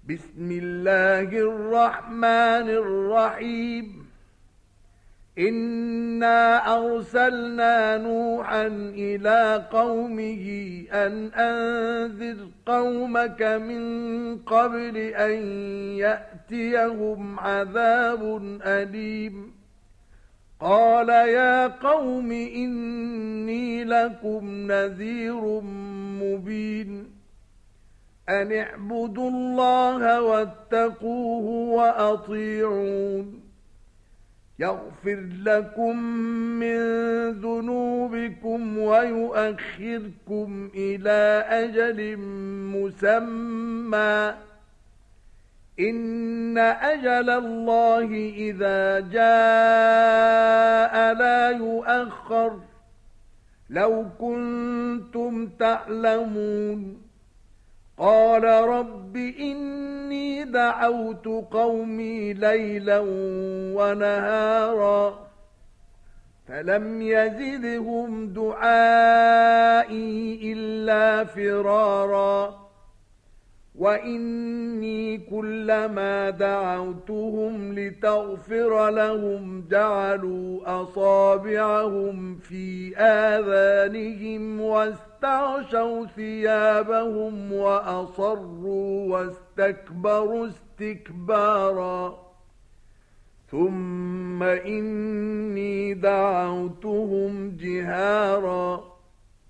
بسم الله الرحمن الرحيم. إنا أرسلنا نوحا إلى قومه أن أنذر قومك من قبل أن يأتيهم عذاب أليم. قال يا قوم إني لكم نذير مبين. أن اعبدوا الله واتقوه وأطيعون. يغفر لكم من ذنوبكم ويؤخركم إلى أجل مسمى. إن أجل الله إذا جاء لا يؤخر. لو كنتم تعلمون. قال رب إني دعوت قومي ليلا ونهارا فلم يزدهم دعائي إلا فرارا. وإني كلما دعوتهم لتغفر لهم جعلوا أصابعهم في آذانهم واستغشوا ثيابهم وأصروا واستكبروا استكبارا. ثم إني دعوتهم جهارا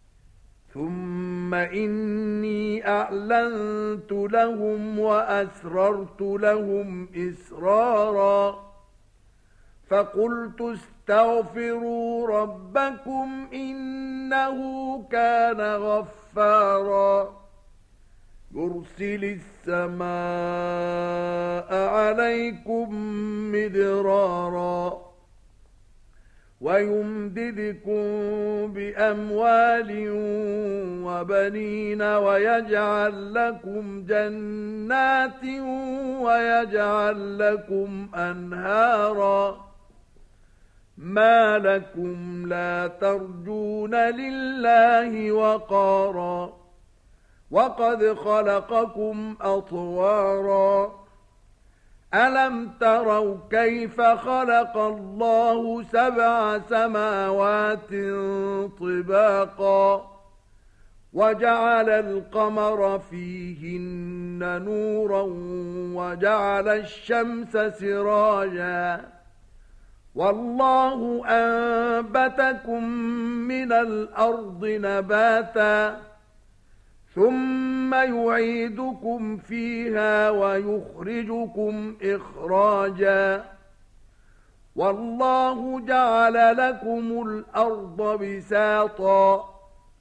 ثم إني أعلنت لهم وأسررت لهم إسرارا. فقلت استغفروا ربكم إنه كان غفارا. يرسل السماء عليكم مدرارا ويمددكم بأموال وبنين ويجعل لكم جنات ويجعل لكم أنهارا. ما لكم لا ترجون لله وقارا وقد خلقكم أطوارا. ألم تروا كيف خلق الله 7 سماوات طباقا وجعل القمر فيهن نورا وجعل الشمس سراجا. والله أنبتكم من الأرض نباتا ثم يعيدكم فيها ويخرجكم إخراجا. والله جعل لكم الأرض بساطا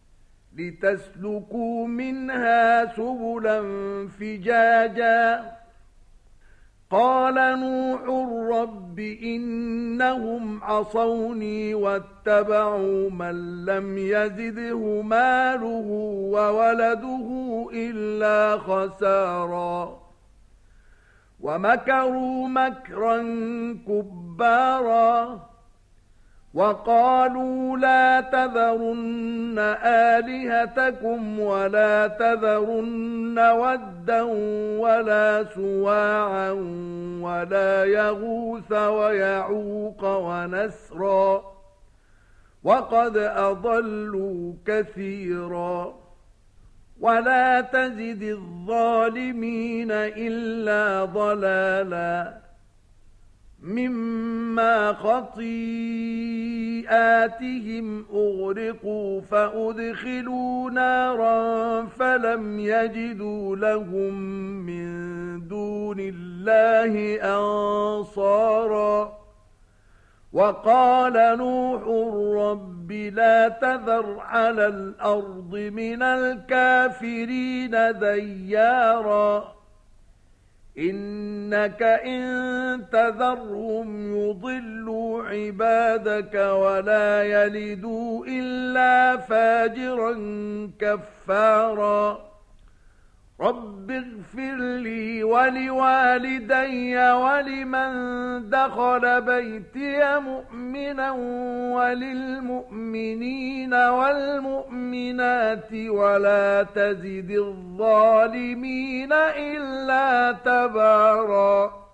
لتسلكوا منها سبلا فجاجا. قال نوح رب إنهم عصوني واتبعوا من لم يزده ماله وولده إلا خسارا. ومكروا مكرا كبارا وقالوا لا تذرن آلهتكم ولا تذرن ودا ولا سواعا ولا يغوث ويعوق ونسرا وقد أضلوا كثيرا. ولا تزد الظالمين إلا ضلالا مما خطيئاتهم أغرقوا فأدخلوا نارا فلم يجدوا لهم من دون الله أنصارا. وقال نوح رب لا تذر على الأرض من الكافرين ديارا إنك إن تذرهم يضلوا عبادك ولا يلدوا إلا فاجرا كفارا. رب اغفر لي ولوالدي ولمن دخل بيتي مؤمنا وللمؤمنين والمؤمنات ولا تزد الظالمين إلا تباراً.